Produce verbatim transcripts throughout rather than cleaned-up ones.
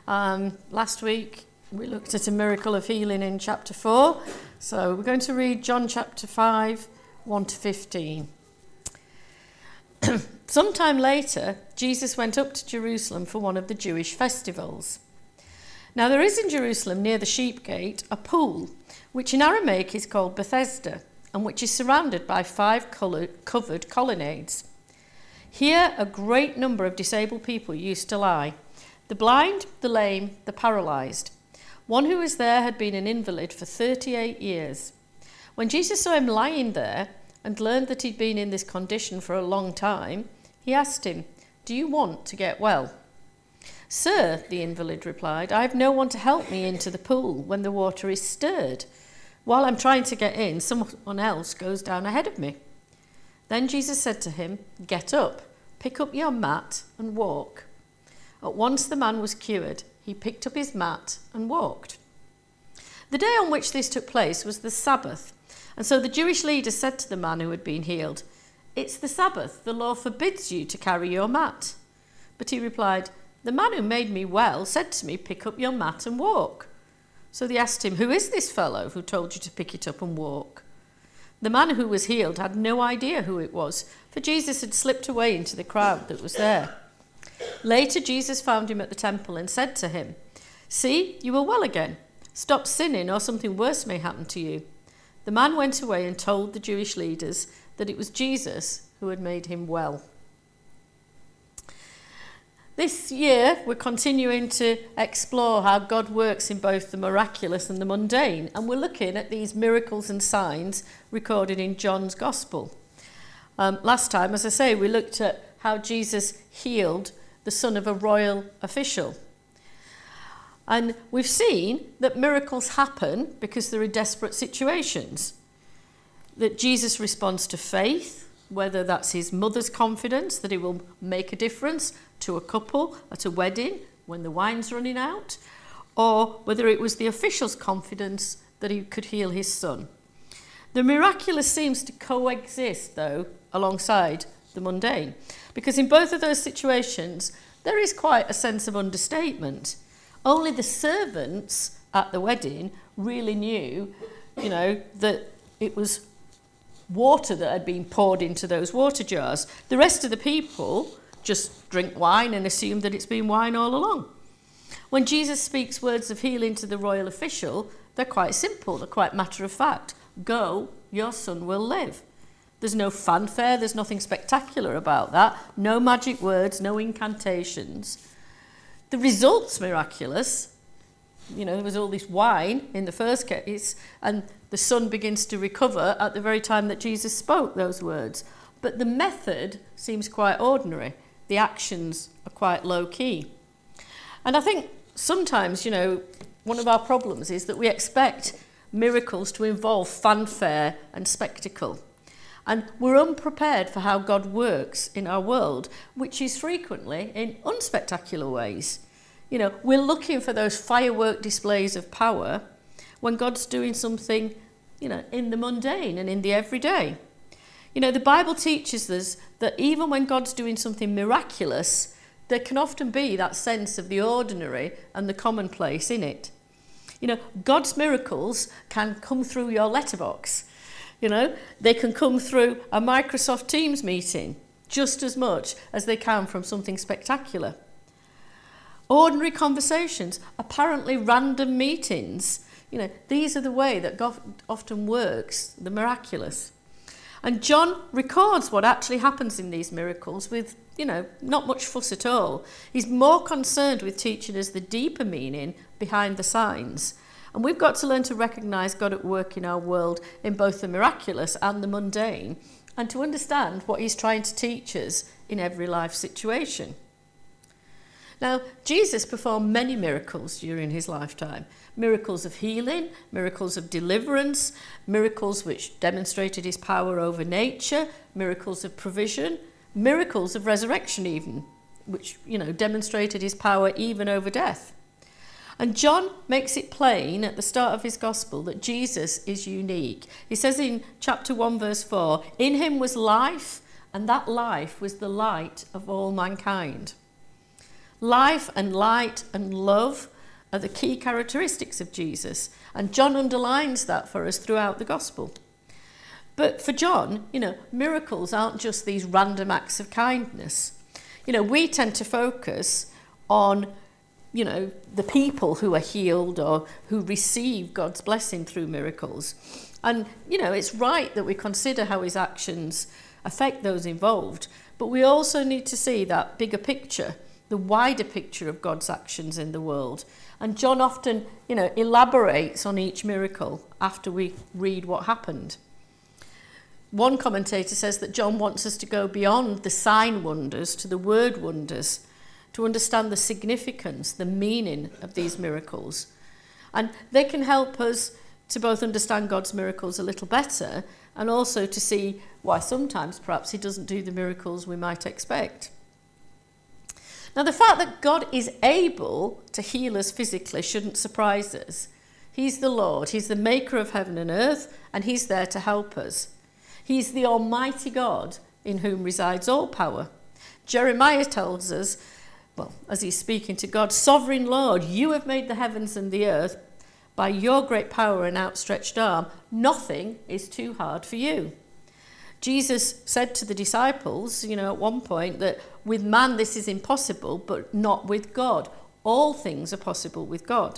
Um, last week we looked at a miracle of healing in chapter four. So we're going to read John chapter five, one to fifteen. Sometime later, Jesus went up to Jerusalem for one of the Jewish festivals. Now there is in Jerusalem near the sheep gate a pool, which in Aramaic is called Bethesda, and which is surrounded by five covered colonnades. Here a great number of disabled people used to lie: the blind, the lame, the paralysed. One who was there had been an invalid for thirty-eight years. When Jesus saw him lying there and learned that he'd been in this condition for a long time, he asked him, "Do you want to get well?" "Sir," the invalid replied, "I have no one to help me into the pool when the water is stirred. While I'm trying to get in, someone else goes down ahead of me." Then Jesus said to him, "Get up, pick up your mat and walk." At once the man was cured. He picked up his mat and walked. The day on which this took place was the Sabbath, and so the Jewish leaders said to the man who had been healed, "It's the Sabbath. The law forbids you to carry your mat." But he replied, "The man who made me well said to me, 'Pick up your mat and walk.'" So they asked him, "Who is this fellow who told you to pick it up and walk?" The man who was healed had no idea who it was, for Jesus had slipped away into the crowd that was there. Later, Jesus found him at the temple and said to him, "See, you are well again. Stop sinning or something worse may happen to you." The man went away and told the Jewish leaders that it was Jesus who had made him well. This year, we're continuing to explore how God works in both the miraculous and the mundane, and we're looking at these miracles and signs recorded in John's Gospel. Um, last time, as I say, we looked at how Jesus healed the son of a royal official. And we've seen that miracles happen because there are desperate situations. That Jesus responds to faith, whether that's his mother's confidence that he will make a difference to a couple at a wedding when the wine's running out, or whether it was the official's confidence that he could heal his son. The miraculous seems to coexist, though, alongside the mundane, because in both of those situations, there is quite a sense of understatement. Only the servants at the wedding really knew, you know, that it was water that had been poured into those water jars. The rest of the people just drink wine and assume that it's been wine all along. When Jesus speaks words of healing to the royal official, they're quite simple, they're quite matter of fact. "Go, your son will live." There's no fanfare, there's nothing spectacular about that, no magic words, no incantations. The result's miraculous. You know, there was all this wine in the first case, and the son begins to recover at the very time that Jesus spoke those words. But the method seems quite ordinary. The actions are quite low-key. And I think sometimes, you know, one of our problems is that we expect miracles to involve fanfare and spectacle. And we're unprepared for how God works in our world, which is frequently in unspectacular ways. You know, we're looking for those firework displays of power when God's doing something, you know, in the mundane and in the everyday. You know, the Bible teaches us that even when God's doing something miraculous, there can often be that sense of the ordinary and the commonplace in it. You know, God's miracles can come through your letterbox. You know, they can come through a Microsoft Teams meeting just as much as they can from something spectacular. Ordinary conversations, apparently random meetings, you know, these are the way that God often works, the miraculous. And John records what actually happens in these miracles with, you know, not much fuss at all. He's more concerned with teaching us the deeper meaning behind the signs. And we've got to learn to recognise God at work in our world in both the miraculous and the mundane, and to understand what he's trying to teach us in every life situation. Now, Jesus performed many miracles during his lifetime. Miracles of healing, miracles of deliverance, miracles which demonstrated his power over nature, miracles of provision, miracles of resurrection even, which, you know, demonstrated his power even over death. And John makes it plain at the start of his gospel that Jesus is unique. He says in chapter one, verse four, "In him was life, and that life was the light of all mankind." Life and light and love are the key characteristics of Jesus, and John underlines that for us throughout the gospel. But for John, you know, miracles aren't just these random acts of kindness. You know, we tend to focus on, you know, the people who are healed or who receive God's blessing through miracles. And, you know, it's right that we consider how his actions affect those involved, but we also need to see that bigger picture, the wider picture of God's actions in the world. And John often, you know, elaborates on each miracle after we read what happened. One commentator says that John wants us to go beyond the sign wonders to the word wonders, to understand the significance, the meaning of these miracles. And they can help us to both understand God's miracles a little better and also to see why sometimes perhaps he doesn't do the miracles we might expect. Now, the fact that God is able to heal us physically shouldn't surprise us. He's the Lord, he's the maker of heaven and earth, and he's there to help us. He's the Almighty God in whom resides all power. Jeremiah tells us, well, as he's speaking to God, "Sovereign Lord, you have made the heavens and the earth. By your great power and outstretched arm, nothing is too hard for you." Jesus said to the disciples, you know, at one point that with man this is impossible, but not with God. All things are possible with God.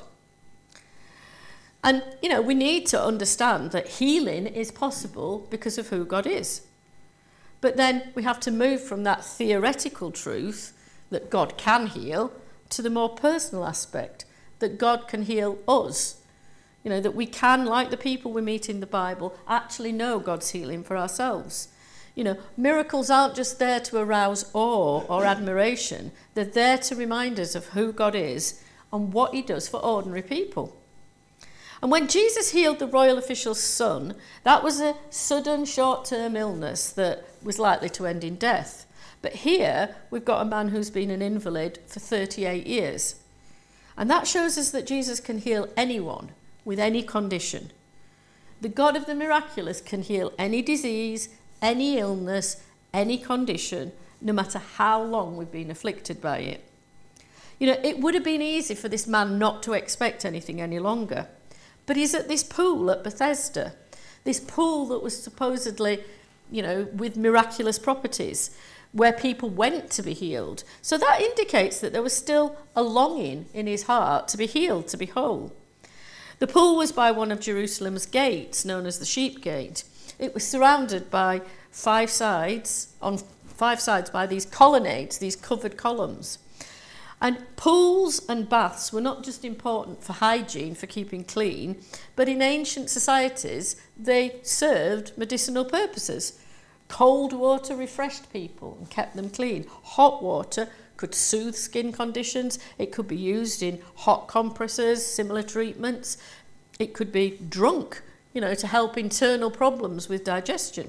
And, you know, we need to understand that healing is possible because of who God is. But then we have to move from that theoretical truth that God can heal to the more personal aspect, that God can heal us. You know, that we can, like the people we meet in the Bible, actually know God's healing for ourselves. You know, miracles aren't just there to arouse awe or admiration. They're there to remind us of who God is and what he does for ordinary people. And when Jesus healed the royal official's son, that was a sudden short-term illness that was likely to end in death. But here we've got a man who's been an invalid for thirty-eight years. And that shows us that Jesus can heal anyone with any condition. The God of the miraculous can heal any disease, any illness, any condition, no matter how long we've been afflicted by it. You know, it would have been easy for this man not to expect anything any longer. But he's at this pool at Bethesda, this pool that was supposedly, you know, with miraculous properties, where people went to be healed. So that indicates that there was still a longing in his heart to be healed, to be whole. The pool was by one of Jerusalem's gates, known as the Sheep Gate. It was surrounded by five sides, on five sides by these colonnades, these covered columns. And pools and baths were not just important for hygiene, for keeping clean, but in ancient societies, they served medicinal purposes. Cold water refreshed people and kept them clean. Hot water could soothe skin conditions. It could be used in hot compresses, similar treatments. It could be drunk, you know, to help internal problems with digestion.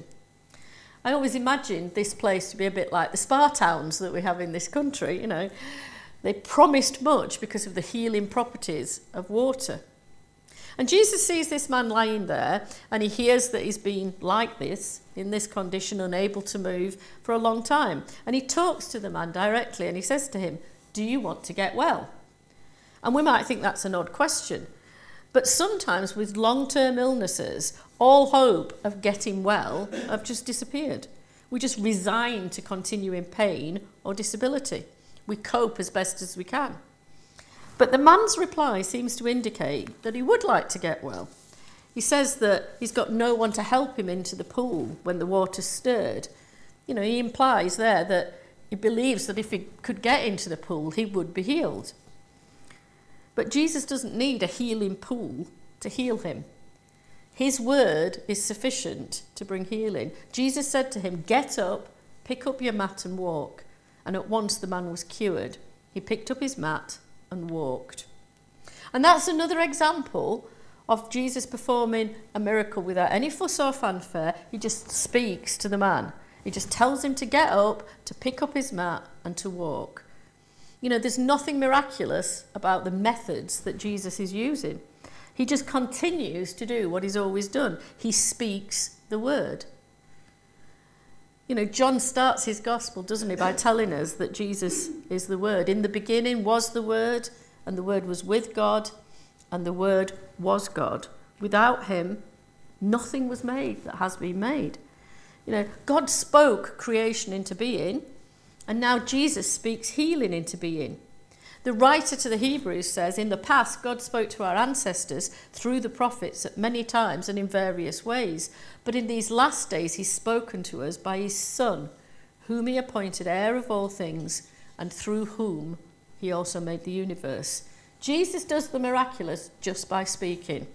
I always imagined this place to be a bit like the spa towns that we have in this country, you know. They promised much because of the healing properties of water. And Jesus sees this man lying there, and he hears that he's been like this, in this condition, unable to move for a long time. And he talks to the man directly, and he says to him, "Do you want to get well?" And we might think that's an odd question. But sometimes with long-term illnesses, all hope of getting well have just disappeared. We just resign to continue in pain or disability. We cope as best as we can. But the man's reply seems to indicate that he would like to get well. He says that he's got no one to help him into the pool when the water's stirred. You know, he implies there that he believes that if he could get into the pool, he would be healed. But Jesus doesn't need a healing pool to heal him. His word is sufficient to bring healing. Jesus said to him, "Get up, pick up your mat and walk." And at once the man was cured. He picked up his mat and walked. And that's another example of Jesus performing a miracle without any fuss or fanfare. He just speaks to the man. He just tells him to get up, to pick up his mat and to walk. You know, there's nothing miraculous about the methods that Jesus is using. He just continues to do what he's always done. He speaks the word. You know, John starts his gospel, doesn't he, by telling us that Jesus is the Word. In the beginning was the Word, and the Word was with God, and the Word was God. Without him, nothing was made that has been made. You know, God spoke creation into being, and now Jesus speaks healing into being. The writer to the Hebrews says, in the past, God spoke to our ancestors through the prophets at many times and in various ways. But in these last days, he's spoken to us by his Son, whom he appointed heir of all things, and through whom he also made the universe. Jesus does the miraculous just by speaking.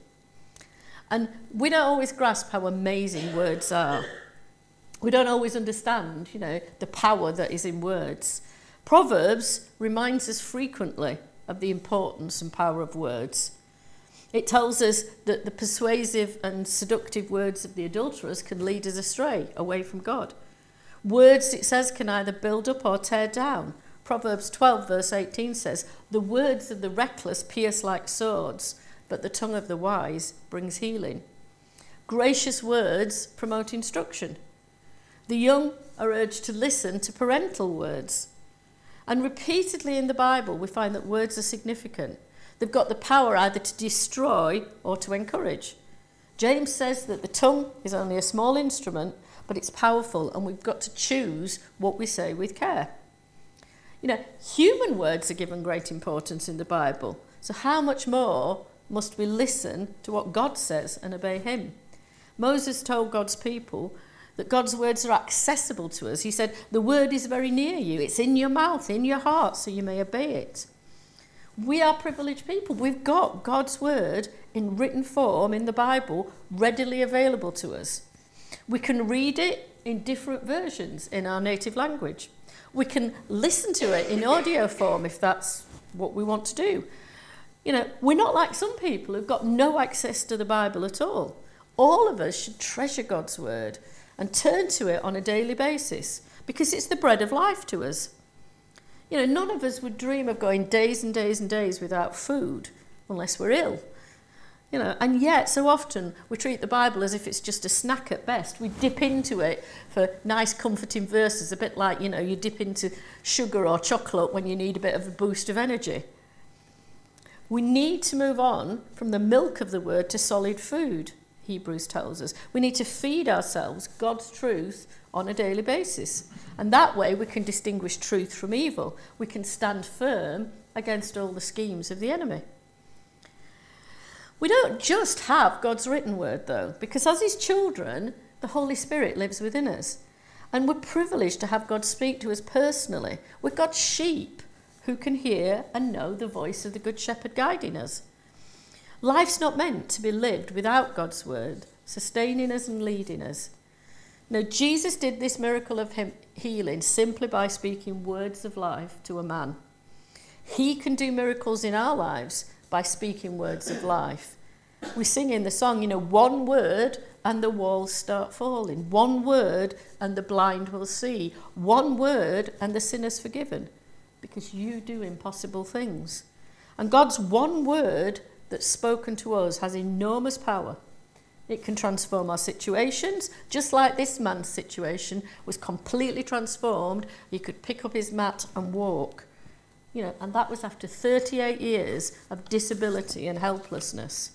And we don't always grasp how amazing words are. We don't always understand, you know, the power that is in words. Proverbs reminds us frequently of the importance and power of words. It tells us that the persuasive and seductive words of the adulterers can lead us astray, away from God. Words, it says, can either build up or tear down. Proverbs twelve verse eighteen says, the words of the reckless pierce like swords, but the tongue of the wise brings healing. Gracious words promote instruction. The young are urged to listen to parental words. And repeatedly in the Bible, we find that words are significant. They've got the power either to destroy or to encourage. James says that the tongue is only a small instrument, but it's powerful, and we've got to choose what we say with care. You know, human words are given great importance in the Bible, so how much more must we listen to what God says and obey him? Moses told God's people that God's words are accessible to us. He said, the word is very near you. It's in your mouth, in your heart, so you may obey it. We are privileged people. We've got God's word in written form in the Bible readily available to us. We can read it in different versions in our native language. We can listen to it in audio form if that's what we want to do. You know, we're not like some people who've got no access to the Bible at all. All of us should treasure God's word and turn to it on a daily basis because it's the bread of life to us. You know, none of us would dream of going days and days and days without food unless we're ill. You know, and yet so often we treat the Bible as if it's just a snack at best. We dip into it for nice comforting verses, a bit like, you know, you dip into sugar or chocolate when you need a bit of a boost of energy. We need to move on from the milk of the word to solid food. Hebrews tells us. We need to feed ourselves God's truth on a daily basis. And that way we can distinguish truth from evil. We can stand firm against all the schemes of the enemy. We don't just have God's written word, though, because as his children, the Holy Spirit lives within us. And we're privileged to have God speak to us personally. We're God's sheep who can hear and know the voice of the Good Shepherd guiding us. Life's not meant to be lived without God's word, sustaining us and leading us. No, Jesus did this miracle of him healing simply by speaking words of life to a man. He can do miracles in our lives by speaking words of life. We sing in the song, you know, one word and the walls start falling. One word and the blind will see. One word and the sinner's forgiven. Because you do impossible things. And God's one word that's spoken to us has enormous power. It can transform our situations, just like this man's situation was completely transformed. He could pick up his mat and walk. You know, and that was after thirty-eight years of disability and helplessness.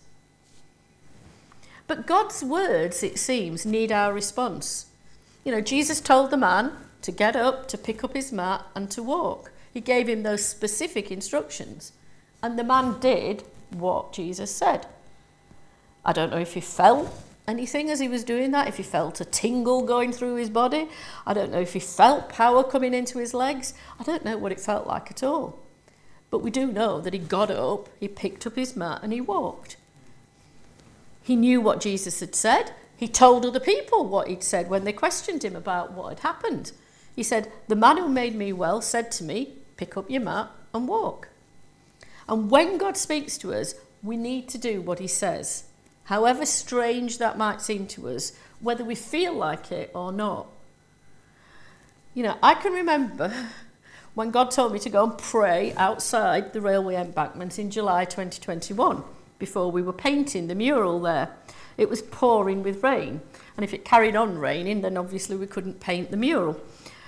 But God's words, it seems, need our response. You know, Jesus told the man to get up, to pick up his mat and to walk. He gave him those specific instructions. And the man did what Jesus said. I don't know if he felt anything as he was doing that, if he felt a tingle going through his body. I don't know if he felt power coming into his legs. I don't know what it felt like at all. But we do know that he got up, he picked up his mat and he walked. He knew what Jesus had said. He told other people what he'd said when they questioned him about what had happened. He said, the man who made me well said to me, pick up your mat and walk. And when God speaks to us, we need to do what he says, however strange that might seem to us, whether we feel like it or not. You know, I can remember when God told me to go and pray outside the railway embankment in July twenty twenty-one. before we were painting the mural there. It was pouring with rain, and if it carried on raining, then obviously we couldn't paint the mural.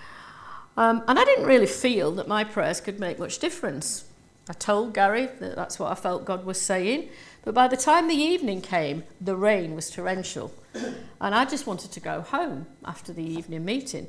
Um, and I didn't really feel that my prayers could make much difference. I told Gary that that's what I felt God was saying, but by the time the evening came, the rain was torrential, and I just wanted to go home after the evening meeting.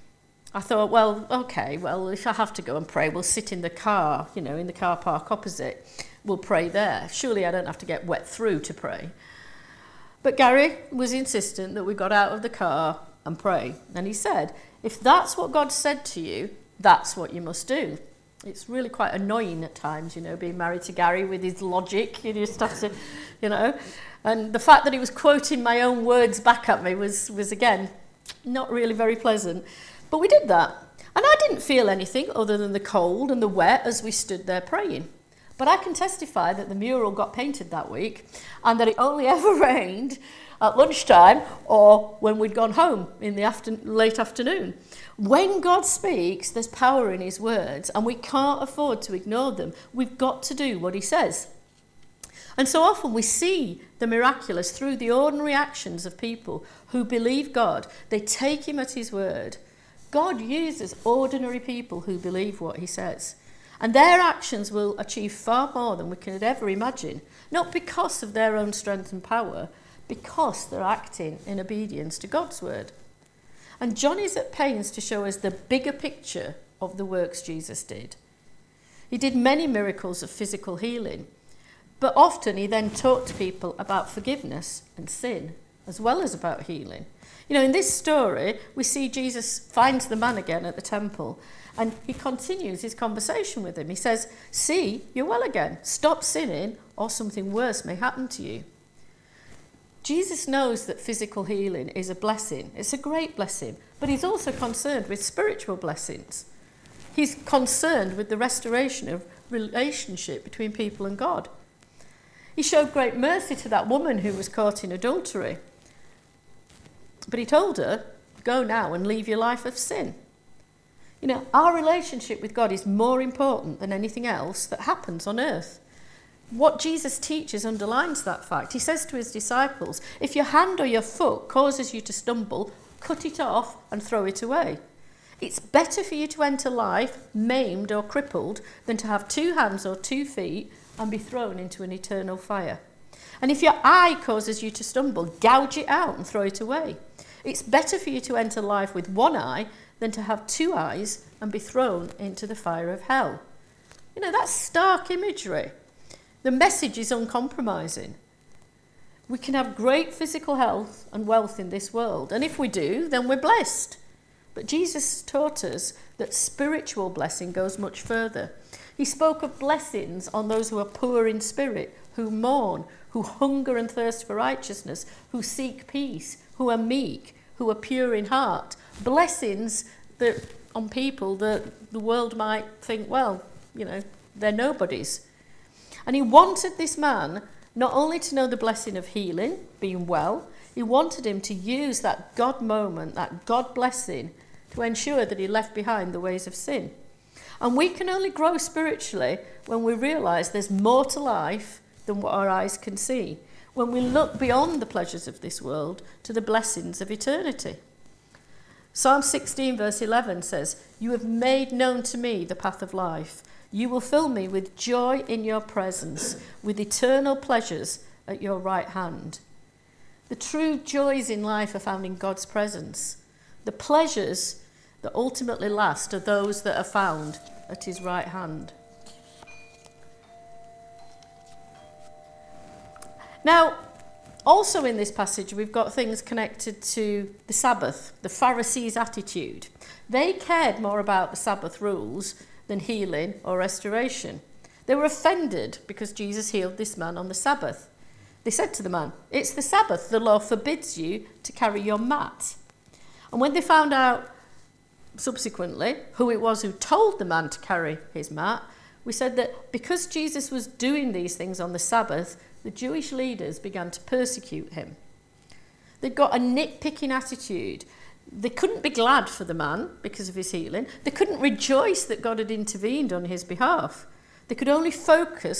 I thought, well, okay, well, if I have to go and pray, we'll sit in the car, you know, in the car park opposite. We'll pray there. Surely I don't have to get wet through to pray. But Gary was insistent that we got out of the car and pray. And he said, if that's what God said to you, that's what you must do. It's really quite annoying at times, you know, being married to Gary with his logic. You just have to, you know. And the fact that he was quoting my own words back at me was, was again, not really very pleasant. But we did that. And I didn't feel anything other than the cold and the wet as we stood there praying. But I can testify that the mural got painted that week and that it only ever rained at lunchtime or when we'd gone home in the after- late afternoon. When God speaks, there's power in his words, and we can't afford to ignore them. We've got to do what he says. And so often we see the miraculous through the ordinary actions of people who believe God. They take him at his word. God uses ordinary people who believe what he says. And their actions will achieve far more than we could ever imagine. Not because of their own strength and power, because they're acting in obedience to God's word. And John is at pains to show us the bigger picture of the works Jesus did. He did many miracles of physical healing, but often he then talked to people about forgiveness and sin, as well as about healing. You know, in this story, we see Jesus finds the man again at the temple, and he continues his conversation with him. He says, see, you're well again. Stop sinning, or something worse may happen to you. Jesus knows that physical healing is a blessing. It's a great blessing, but he's also concerned with spiritual blessings. He's concerned with the restoration of relationship between people and God. He showed great mercy to that woman who was caught in adultery. But he told her, go now and leave your life of sin. You know, our relationship with God is more important than anything else that happens on earth. What Jesus teaches underlines that fact. He says to his disciples, if your hand or your foot causes you to stumble, cut it off and throw it away. It's better for you to enter life maimed or crippled than to have two hands or two feet and be thrown into an eternal fire. And if your eye causes you to stumble, gouge it out and throw it away. It's better for you to enter life with one eye than to have two eyes and be thrown into the fire of hell. You know, that's stark imagery. The message is uncompromising. We can have great physical health and wealth in this world, and if we do, then we're blessed. But Jesus taught us that spiritual blessing goes much further. He spoke of blessings on those who are poor in spirit, who mourn, who hunger and thirst for righteousness, who seek peace, who are meek, who are pure in heart. Blessings that on people that the world might think, well, you know, they're nobodies. And he wanted this man not only to know the blessing of healing, being well, he wanted him to use that God moment, that God blessing, to ensure that he left behind the ways of sin. And we can only grow spiritually when we realise there's more to life than what our eyes can see, when we look beyond the pleasures of this world to the blessings of eternity. Psalm sixteen verse eleven says, you have made known to me the path of life. You will fill me with joy in your presence, with eternal pleasures at your right hand. The true joys in life are found in God's presence. The pleasures that ultimately last are those that are found at his right hand. Now, also in this passage, we've got things connected to the Sabbath, the Pharisees' attitude. They cared more about the Sabbath rules than healing or restoration. They were offended because Jesus healed this man on the Sabbath. They said to the man, it's the Sabbath, the law forbids you to carry your mat. And when they found out subsequently who it was who told the man to carry his mat, we said that because Jesus was doing these things on the Sabbath, the Jewish leaders began to persecute him. They'd got a nitpicking attitude. They couldn't be glad for the man because of his healing. They couldn't rejoice that God had intervened on his behalf. They could only focus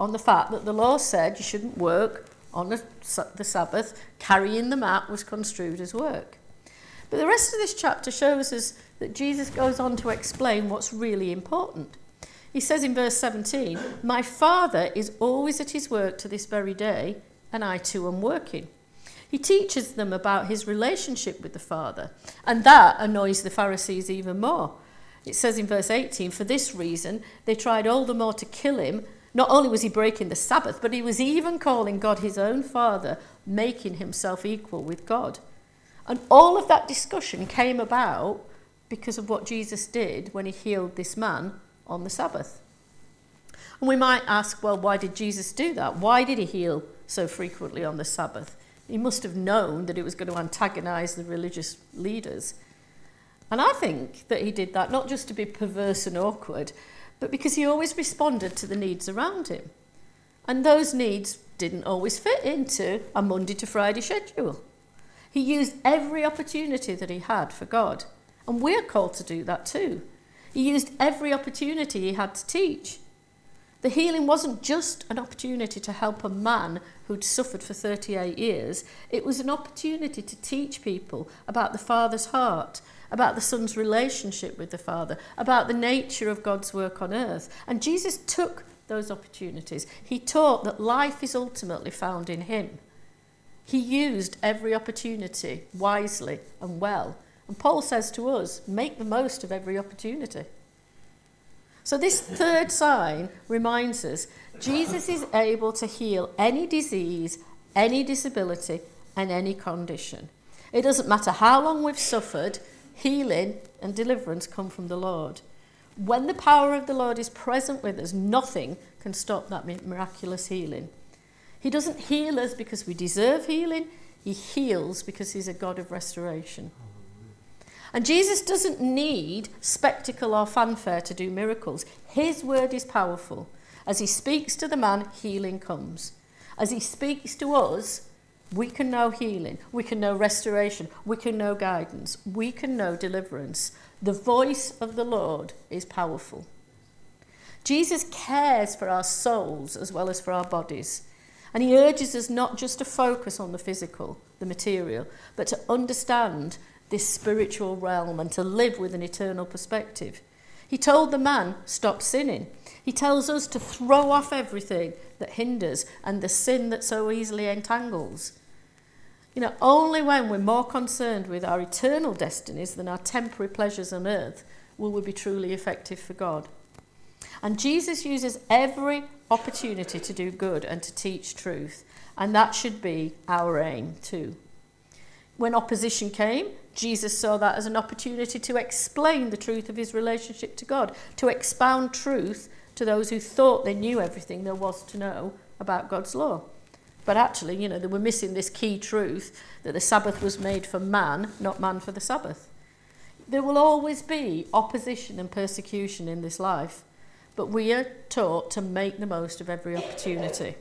on the fact that the law said you shouldn't work on the, the Sabbath. Carrying the mat was construed as work. But the rest of this chapter shows us that Jesus goes on to explain what's really important. He says in verse seventeen, "My Father is always at his work to this very day, and I too am working." He teaches them about his relationship with the Father, and that annoys the Pharisees even more. It says in verse eighteen, "For this reason they tried all the more to kill him. Not only was he breaking the Sabbath, but he was even calling God his own Father, making himself equal with God." And all of that discussion came about because of what Jesus did when he healed this man on the Sabbath. And we might ask, well, why did Jesus do that? Why did he heal so frequently on the Sabbath? He must have known that it was going to antagonize the religious leaders. And I think that he did that not just to be perverse and awkward, but because he always responded to the needs around him. And those needs didn't always fit into a Monday to Friday schedule. He used every opportunity that he had for God. And we're called to do that too. He used every opportunity he had to teach. The healing wasn't just an opportunity to help a man who'd suffered for thirty-eight years. It was an opportunity to teach people about the Father's heart, about the Son's relationship with the Father, about the nature of God's work on earth. And Jesus took those opportunities. He taught that life is ultimately found in him. He used every opportunity wisely and well. And Paul says to us, make the most of every opportunity. So this third sign reminds us Jesus is able to heal any disease, any disability, and any condition. It doesn't matter how long we've suffered, healing and deliverance come from the Lord. When the power of the Lord is present with us, nothing can stop that miraculous healing. He doesn't heal us because we deserve healing. He heals because he's a God of restoration. And Jesus doesn't need spectacle or fanfare to do miracles. His word is powerful. As he speaks to the man, healing comes. As he speaks to us, we can know healing. We can know restoration. We can know guidance. We can know deliverance. The voice of the Lord is powerful. Jesus cares for our souls as well as for our bodies. And he urges us not just to focus on the physical, the material, but to understand this spiritual realm and to live with an eternal perspective. He told the man, stop sinning. He tells us to throw off everything that hinders and the sin that so easily entangles. You know, only when we're more concerned with our eternal destinies than our temporary pleasures on earth will we be truly effective for God. And Jesus uses every opportunity to do good and to teach truth. And that should be our aim too. When opposition came, Jesus saw that as an opportunity to explain the truth of his relationship to God, to expound truth to those who thought they knew everything there was to know about God's law. But actually, you know, they were missing this key truth that the Sabbath was made for man, not man for the Sabbath. There will always be opposition and persecution in this life, but we are taught to make the most of every opportunity.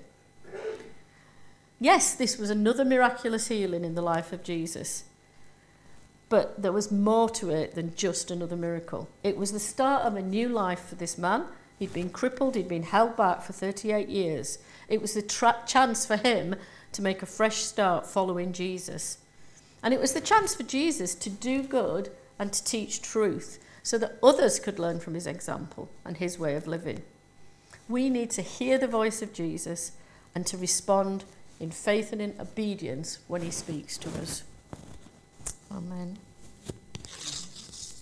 Yes, this was another miraculous healing in the life of Jesus, but there was more to it than just another miracle. It was the start of a new life for this man. He'd been crippled, he'd been held back for thirty-eight years. It was the tra- chance for him to make a fresh start following Jesus. And it was the chance for Jesus to do good and to teach truth so that others could learn from his example and his way of living. We need to hear the voice of Jesus and to respond in faith and in obedience when he speaks to us. Amen.